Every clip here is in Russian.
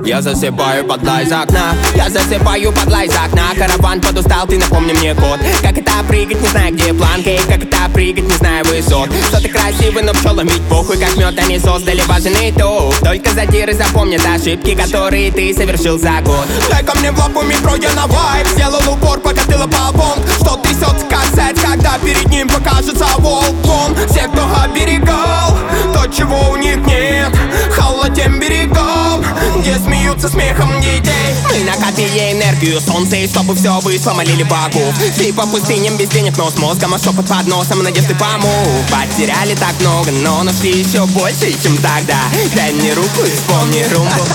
Я засыпаю под лай из окна, я засыпаю под лай из окна. Караван подустал, ты напомни мне код. Как это прыгать, не знаю где планка. И как это прыгать, не знаю высот. Что ты красивый, но пчелам ведь похуй. Как мед они создали важный тух. Только задиры запомнят ошибки, которые ты совершил за год. Дай ко мне в лапу метро, я на вайб. Сделал упор, покатила по-бом. Что трясется касать, когда перед ним покажется волком. Все, кто оберегал то, чего у них нет, хала тем берегам, где смеются смехом детей. Мы накопили энергию солнца, и чтобы все вышло, молили богов. Шли по пустыням без денег, но с мозгом, а шепот под носом, надежды помог. Потеряли так много, но нашли еще больше, чем тогда. Дай мне руку и вспомни румбу.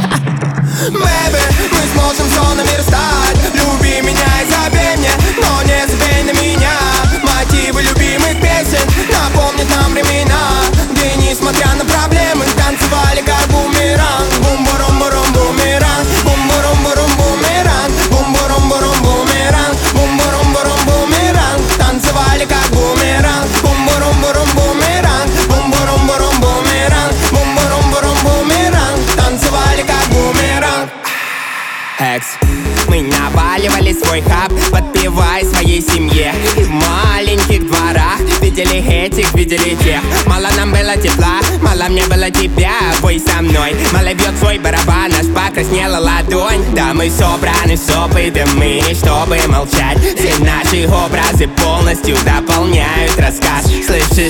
Бэби, мы сможем все наверстать. Люби меня и забей мне, но не забей на меня. Мотивы любимых песен напомнят нам времена, где, несмотря на проблемы, танцевали как бумеранг. Бум-бурум-бурум бумеранг, бум-бурум-бурум бумеранг, бум-бурум-бурум бумеранг, бум-бурум-бурум бумеранг. Танцевали как бумеранг, бум-бурум-бурум бумеранг, бум-бурум-бурум бумеранг, бум-бурум-бурум бумеранг. Танцевали как бумеранг. Экс. Мы наваливали свой хаб, подпевая своей семье. И в маленьких дворах видели этих, видели тех. Мало нам было тепла, мало мне было тебя. Бой со мной, мало бьет свой барабан, аж покраснела ладонь. Да мы собраны с опытом, мы не чтобы молчать. Все наши образы полностью дополняют рассказ. Слышишь,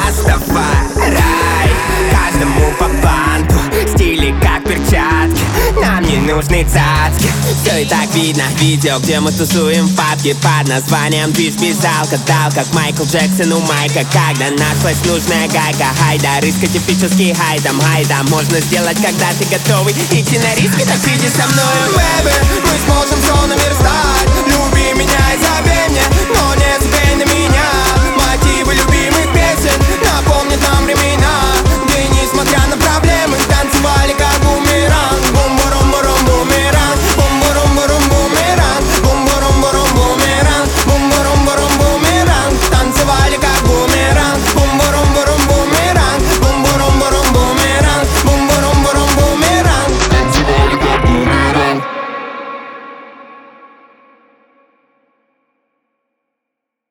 Растафарай, каждому по банту, стили как перчатки, нам не нужны цацки. Все и так видно, видео, где мы тусуем в пабге под названием «Движ без алкоголь», как Майкл Джексон у Майка, когда нашлась нужная гайка. Хайда, рыскать эпический хайдам, хайда можно сделать, когда ты готовый идти на риски, так иди со мной. Бэби, мы сможем все наверстать. Люби меня и забей мне, но не